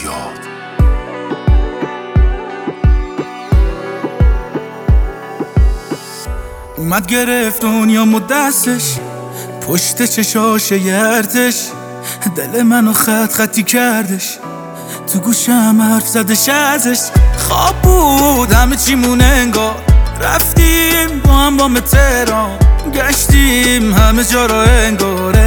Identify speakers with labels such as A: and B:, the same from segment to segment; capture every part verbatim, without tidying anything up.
A: یاد.
B: اومد گرفت دنیامو دستش، پشت چشاش یرتش، دل منو خط خطی کردش، تو گوشم حرف زدش ازش. خواب بود همه چیمون انگار، رفتیم با هم با تهران، گشتیم همه جا را انگار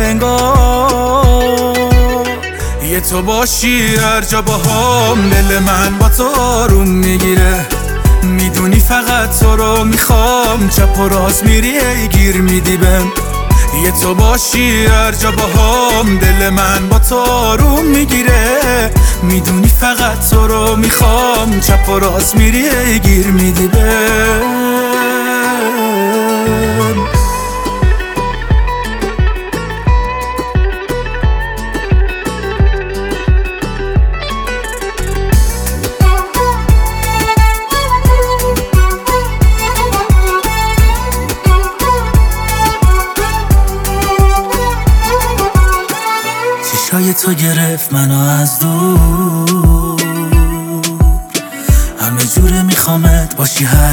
B: انگار. یه تو باشی هر جا با هم، دل من با تو آروم میگیره، میدونی فقط تو رو میخوام، چپ و راست میری ای گیر میدی بهم. یه تو باشی هر جا با هم، دل من با تو آروم میگیره، میدونی فقط تو رو میخوام، چپ و راست میری ای گیر میدی بهم. چشای تو گرفت منو از دور، همه جوره میخوامت باشی هر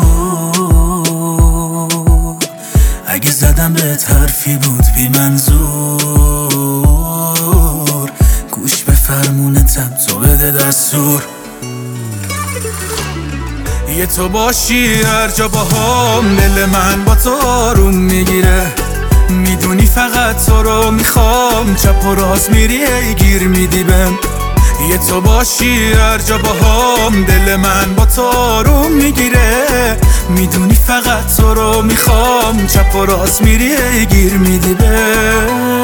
B: جور. اگه زدم بهت حرفی بود بی منظور، گوش به فرمونتم تو بده دستور. یه تو باشی هر جا با هم، دل من با تو آروم میگیره، میدونی فقط تو رو میخوام، چپ و راست میری ای گیر میدی بهم. یه تو باشی هر جا با هم، دل من با تو آروم میگیره، میدونی فقط تو رو میخوام، چپ و راست میری ای گیر میدی بهم.